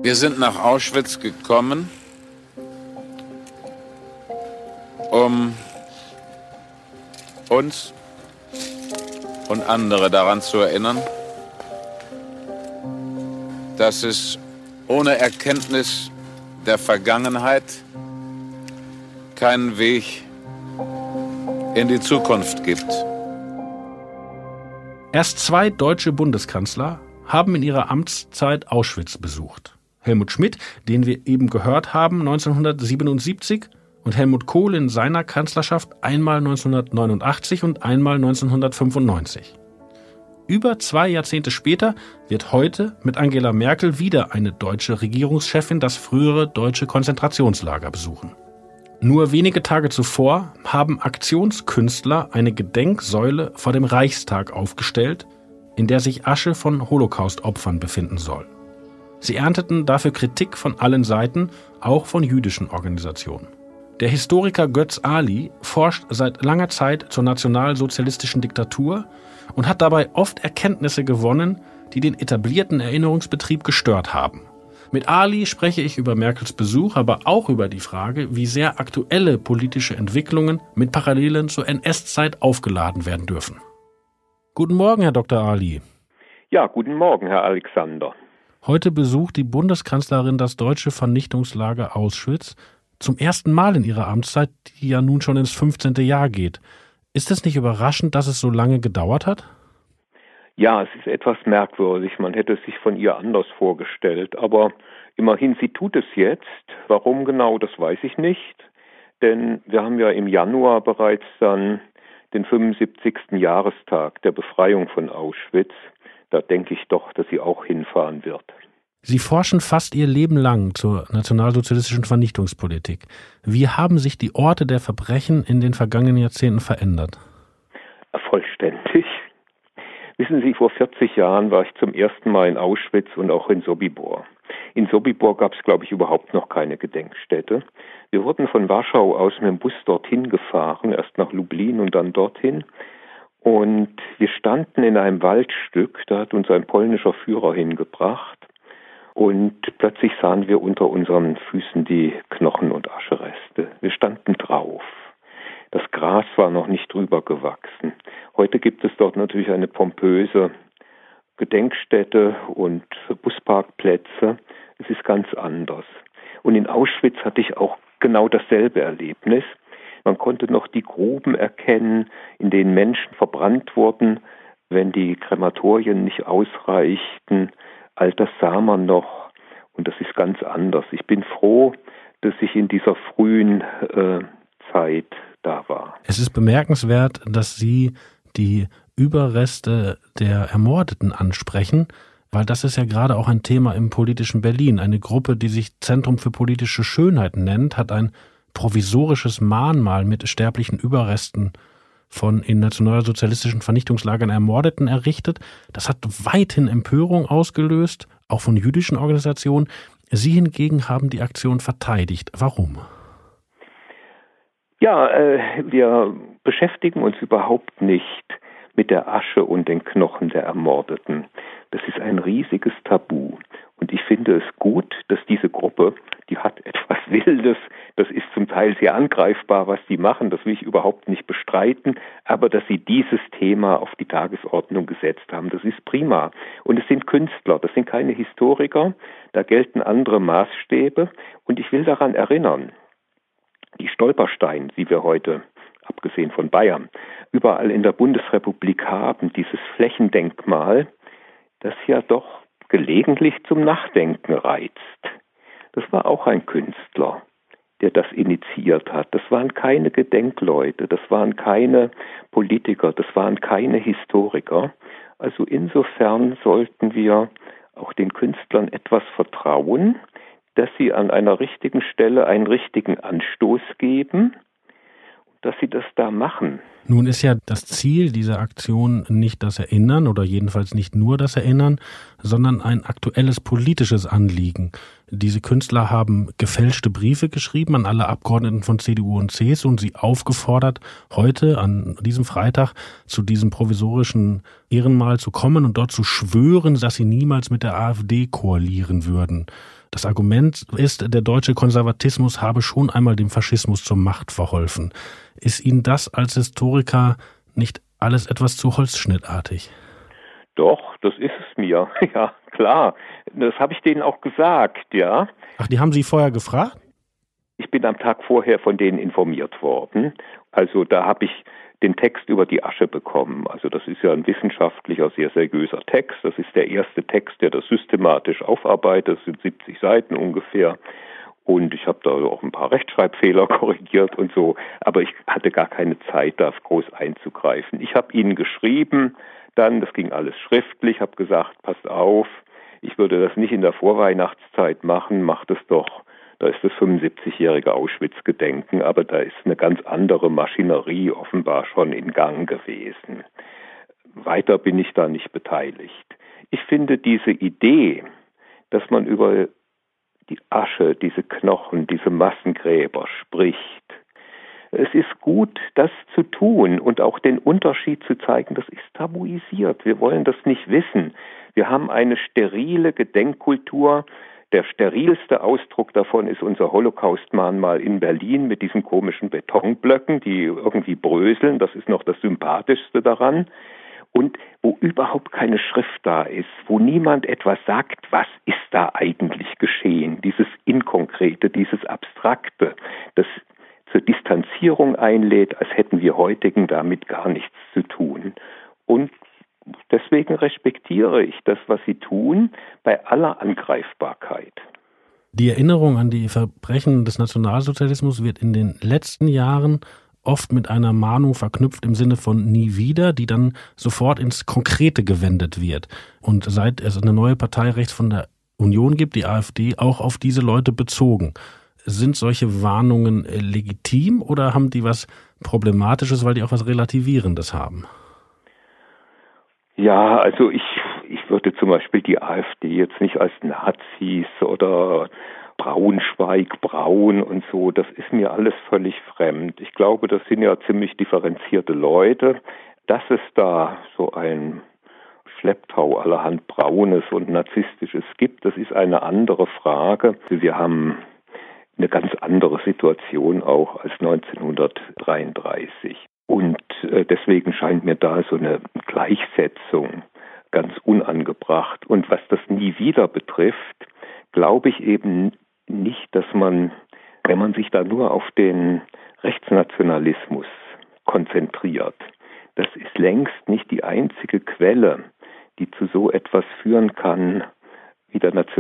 Wir sind nach Auschwitz gekommen, um uns und andere daran zu erinnern, dass es ohne Erkenntnis der Vergangenheit keinen Weg in die Zukunft gibt. Erst 2 deutsche Bundeskanzler haben in ihrer Amtszeit Auschwitz besucht. Helmut Schmidt, den wir eben gehört haben, 1977, und Helmut Kohl in seiner Kanzlerschaft einmal 1989 und einmal 1995. Über 2 Jahrzehnte später wird heute mit Angela Merkel wieder eine deutsche Regierungschefin das frühere deutsche Konzentrationslager besuchen. Nur wenige Tage zuvor haben Aktionskünstler eine Gedenksäule vor dem Reichstag aufgestellt, in der sich Asche von Holocaust-Opfern befinden soll. Sie ernteten dafür Kritik von allen Seiten, auch von jüdischen Organisationen. Der Historiker Götz Ali forscht seit langer Zeit zur nationalsozialistischen Diktatur und hat dabei oft Erkenntnisse gewonnen, die den etablierten Erinnerungsbetrieb gestört haben. Mit Ali spreche ich über Merkels Besuch, aber auch über die Frage, wie sehr aktuelle politische Entwicklungen mit Parallelen zur NS-Zeit aufgeladen werden dürfen. Guten Morgen, Herr Dr. Ali. Ja, guten Morgen, Herr Alexander. Heute besucht die Bundeskanzlerin das deutsche Vernichtungslager Auschwitz zum ersten Mal in ihrer Amtszeit, die ja nun schon ins 15. Jahr geht. Ist es nicht überraschend, dass es so lange gedauert hat? Ja, es ist etwas merkwürdig. Man hätte es sich von ihr anders vorgestellt. Aber immerhin, sie tut es jetzt. Warum genau, das weiß ich nicht. Denn wir haben ja im Januar bereits dann den 75. Jahrestag der Befreiung von Auschwitz. Da denke ich doch, dass sie auch hinfahren wird. Sie forschen fast Ihr Leben lang zur nationalsozialistischen Vernichtungspolitik. Wie haben sich die Orte der Verbrechen in den vergangenen Jahrzehnten verändert? Vollständig. Wissen Sie, vor 40 Jahren war ich zum ersten Mal in Auschwitz und auch in Sobibor. In Sobibor gab es, glaube ich, überhaupt noch keine Gedenkstätte. Wir wurden von Warschau aus mit dem Bus dorthin gefahren, erst nach Lublin und dann dorthin. Und wir standen in einem Waldstück, da hat uns ein polnischer Führer hingebracht. Und plötzlich sahen wir unter unseren Füßen die Knochen und Aschereste. Wir standen drauf. Das Gras war noch nicht drüber gewachsen. Heute gibt es dort natürlich eine pompöse Gedenkstätte und Busparkplätze. Es ist ganz anders. Und in Auschwitz hatte ich auch genau dasselbe Erlebnis. Man konnte noch die Gruben erkennen, in denen Menschen verbrannt wurden, wenn die Krematorien nicht ausreichten. All das sah man noch und das ist ganz anders. Ich bin froh, dass ich in dieser frühen Zeit da war. Es ist bemerkenswert, dass Sie die Überreste der Ermordeten ansprechen, weil das ist ja gerade auch ein Thema im politischen Berlin. Eine Gruppe, die sich Zentrum für politische Schönheit nennt, hat ein provisorisches Mahnmal mit sterblichen Überresten von in nationalsozialistischen Vernichtungslagern Ermordeten errichtet. Das hat weithin Empörung ausgelöst, auch von jüdischen Organisationen. Sie hingegen haben die Aktion verteidigt. Warum? Ja, wir beschäftigen uns überhaupt nicht mit der Asche und den Knochen der Ermordeten. Das ist ein riesiges Tabu. Und ich finde es gut, dass diese Gruppe, die hat etwas Wildes, das ist zum Teil sehr angreifbar, was die machen, das will ich überhaupt nicht bestreiten, aber dass sie dieses Thema auf die Tagesordnung gesetzt haben, das ist prima. Und es sind Künstler, das sind keine Historiker, da gelten andere Maßstäbe. Und ich will daran erinnern, die Stolpersteine, die wir heute, abgesehen von Bayern, überall in der Bundesrepublik haben, dieses Flächendenkmal, das ja doch gelegentlich zum Nachdenken reizt. Das war auch ein Künstler, der das initiiert hat. Das waren keine Gedenkleute, das waren keine Politiker, das waren keine Historiker. Also insofern sollten wir auch den Künstlern etwas vertrauen, dass sie an einer richtigen Stelle einen richtigen Anstoß geben, dass sie das da machen. Nun ist ja das Ziel dieser Aktion nicht das Erinnern oder jedenfalls nicht nur das Erinnern, sondern ein aktuelles politisches Anliegen. Diese Künstler haben gefälschte Briefe geschrieben an alle Abgeordneten von CDU und CSU und sie aufgefordert, heute an diesem Freitag zu diesem provisorischen Ehrenmal zu kommen und dort zu schwören, dass sie niemals mit der AfD koalieren würden. Das Argument ist, der deutsche Konservatismus habe schon einmal dem Faschismus zur Macht verholfen. Ist Ihnen das als Historiker nicht alles etwas zu holzschnittartig? Doch, das ist es mir. Ja, klar. Das habe ich denen auch gesagt, ja. Ach, die haben Sie vorher gefragt? Ich bin am Tag vorher von denen informiert worden. Also da habe ich den Text über die Asche bekommen. Also das ist ja ein wissenschaftlicher, sehr seriöser Text. Das ist der erste Text, der das systematisch aufarbeitet. Das sind 70 Seiten ungefähr. Und ich habe da auch ein paar Rechtschreibfehler korrigiert und so. Aber ich hatte gar keine Zeit, da groß einzugreifen. Ich habe ihnen geschrieben, dann, das ging alles schriftlich, habe gesagt, passt auf, ich würde das nicht in der Vorweihnachtszeit machen, macht es doch. Da ist das 75-jährige Auschwitz-Gedenken, aber da ist eine ganz andere Maschinerie offenbar schon in Gang gewesen. Weiter bin ich da nicht beteiligt. Ich finde diese Idee, dass man über die Asche, diese Knochen, diese Massengräber spricht, es ist gut, das zu tun und auch den Unterschied zu zeigen, das ist tabuisiert. Wir wollen das nicht wissen. Wir haben eine sterile Gedenkkultur. Der sterilste Ausdruck davon ist unser Holocaust-Mahnmal in Berlin mit diesen komischen Betonblöcken, die irgendwie bröseln. Das ist noch das Sympathischste daran. Und wo überhaupt keine Schrift da ist, wo niemand etwas sagt, was ist da eigentlich geschehen? Dieses Inkonkrete, dieses Abstrakte, das zur Distanzierung einlädt, als hätten wir heutigen damit gar nichts zu tun. Und deswegen respektiere ich das, was sie tun, bei aller Angreifbarkeit. Die Erinnerung an die Verbrechen des Nationalsozialismus wird in den letzten Jahren oft mit einer Mahnung verknüpft im Sinne von nie wieder, die dann sofort ins Konkrete gewendet wird. Und seit es eine neue Partei rechts von der Union gibt, die AfD, auch auf diese Leute bezogen. Sind solche Warnungen legitim oder haben die was Problematisches, weil die auch was Relativierendes haben? Ja, also ich würde zum Beispiel die AfD jetzt nicht als Nazis oder Braunschweig, Braun und so, das ist mir alles völlig fremd. Ich glaube, das sind ja ziemlich differenzierte Leute. Dass es da so ein Schlepptau allerhand Braunes und Narzisstisches gibt, das ist eine andere Frage. Wir haben eine ganz andere Situation auch als 1933. Und deswegen scheint mir da so eine Gleichsetzung ganz unangebracht. Und was das nie wieder betrifft, glaube ich eben nicht, dass man, wenn man sich da nur auf den Rechtsnationalismus konzentriert, das ist längst nicht die einzige Quelle, die zu so etwas führen kann, wie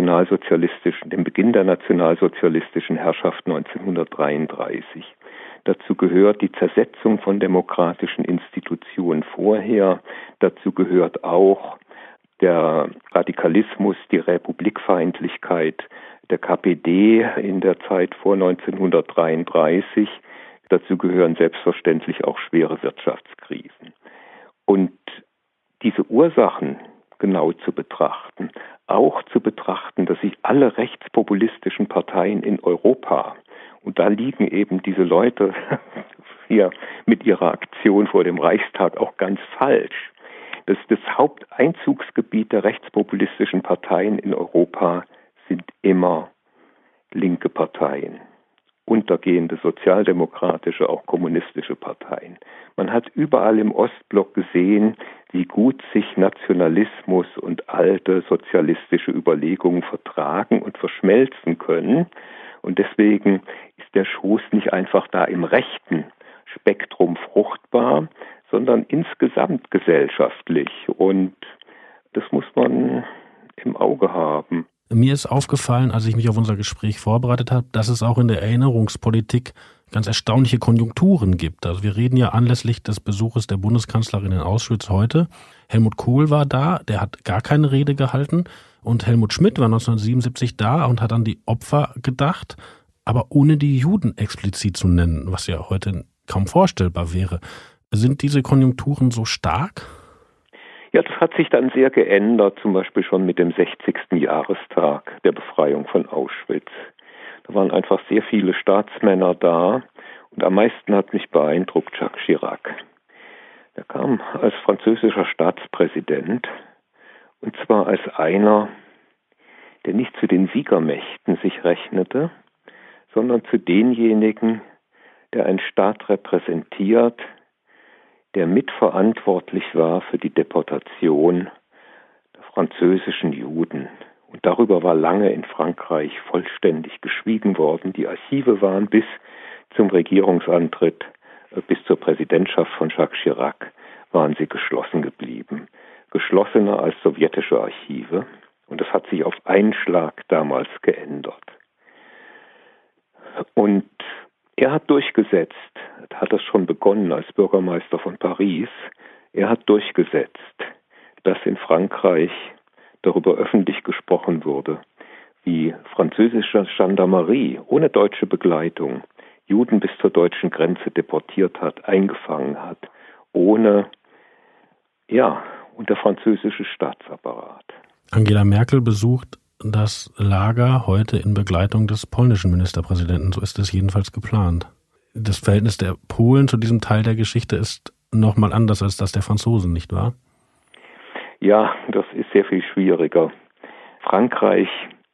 dem Beginn der nationalsozialistischen Herrschaft 1933. Dazu gehört die Zersetzung von demokratischen Institutionen vorher. Dazu gehört auch der Radikalismus, die Republikfeindlichkeit der KPD in der Zeit vor 1933. Dazu gehören selbstverständlich auch schwere Wirtschaftskrisen. Und diese Ursachen genau zu betrachten, auch zu betrachten, dass sich alle rechtspopulistischen Parteien in Europa, und da liegen eben diese Leute hier mit ihrer Aktion vor dem Reichstag auch ganz falsch, dass das Haupteinzugsgebiet der rechtspopulistischen Parteien in Europa sind immer linke Parteien, untergehende sozialdemokratische, auch kommunistische Parteien. Man hat überall im Ostblock gesehen, wie gut sich Nationalismus und alte sozialistische Überlegungen vertragen und verschmelzen können. Und deswegen ist der Schoß nicht einfach da im rechten Spektrum fruchtbar, sondern insgesamt gesellschaftlich. Und das muss man im Auge haben. Mir ist aufgefallen, als ich mich auf unser Gespräch vorbereitet habe, dass es auch in der Erinnerungspolitik ganz erstaunliche Konjunkturen gibt. Also wir reden ja anlässlich des Besuches der Bundeskanzlerin in Auschwitz heute. Helmut Kohl war da, der hat gar keine Rede gehalten. Und Helmut Schmidt war 1977 da und hat an die Opfer gedacht, aber ohne die Juden explizit zu nennen, was ja heute kaum vorstellbar wäre. Sind diese Konjunkturen so stark? Ja, das hat sich dann sehr geändert, zum Beispiel schon mit dem 60. Jahrestag der Befreiung von Auschwitz. Da waren einfach sehr viele Staatsmänner da und am meisten hat mich beeindruckt Jacques Chirac. Der kam als französischer Staatspräsident und zwar als einer, der nicht zu den Siegermächten sich rechnete, sondern zu denjenigen, der einen Staat repräsentiert, der mitverantwortlich war für die Deportation der französischen Juden. Und darüber war lange in Frankreich vollständig geschwiegen worden. Die Archive waren bis zum Regierungsantritt, bis zur Präsidentschaft von Jacques Chirac, waren sie geschlossen geblieben. Geschlossener als sowjetische Archive. Und das hat sich auf einen Schlag damals geändert. Und er hat durchgesetzt, hat das schon begonnen als Bürgermeister von Paris, er hat durchgesetzt, dass in Frankreich darüber öffentlich gesprochen wurde, wie französische Gendarmerie ohne deutsche Begleitung Juden bis zur deutschen Grenze deportiert hat, eingefangen hat, ohne, und der französische Staatsapparat. Angela Merkel besucht das Lager heute in Begleitung des polnischen Ministerpräsidenten. So ist es jedenfalls geplant. Das Verhältnis der Polen zu diesem Teil der Geschichte ist nochmal anders als das der Franzosen, nicht wahr? Ja, das ist sehr viel schwieriger. Frankreich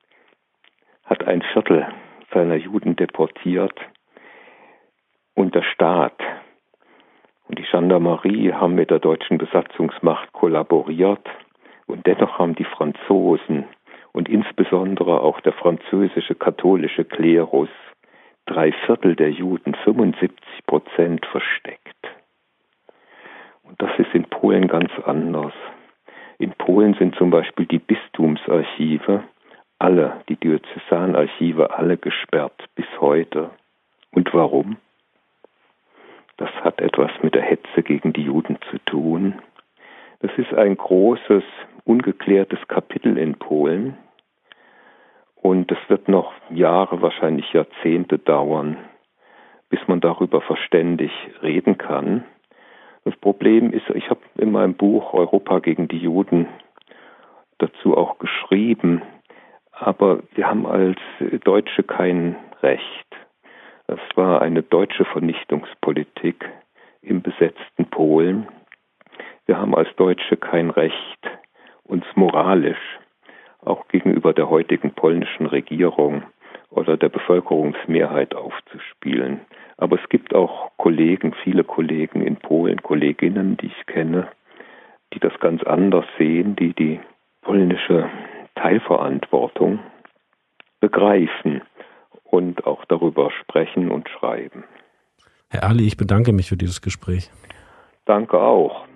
hat ein Viertel seiner Juden deportiert und der Staat und die Gendarmerie haben mit der deutschen Besatzungsmacht kollaboriert und dennoch haben die Franzosen und insbesondere auch der französische katholische Klerus 3/4 der Juden, 75% versteckt. Und das ist in Polen ganz anders. In Polen sind zum Beispiel die Bistumsarchive, die Diözesanarchive, alle gesperrt bis heute. Und warum? Das hat etwas mit der Hetze gegen die Juden zu tun. Das ist ein großes, ungeklärtes Kapitel in Polen. Und es wird noch Jahre, wahrscheinlich Jahrzehnte dauern, bis man darüber verständig reden kann. Das Problem ist, ich habe in meinem Buch Europa gegen die Juden dazu auch geschrieben, aber wir haben als Deutsche kein Recht. Das war eine deutsche Vernichtungspolitik im besetzten Polen. Wir haben als Deutsche kein Recht, uns moralisch auch gegenüber der heutigen polnischen Regierung oder der Bevölkerungsmehrheit aufzuspielen. Aber es gibt auch viele Kollegen in Polen, Kolleginnen, die ich kenne, die das ganz anders sehen, die die polnische Teilverantwortung begreifen und auch darüber sprechen und schreiben. Herr Ali, ich bedanke mich für dieses Gespräch. Danke auch.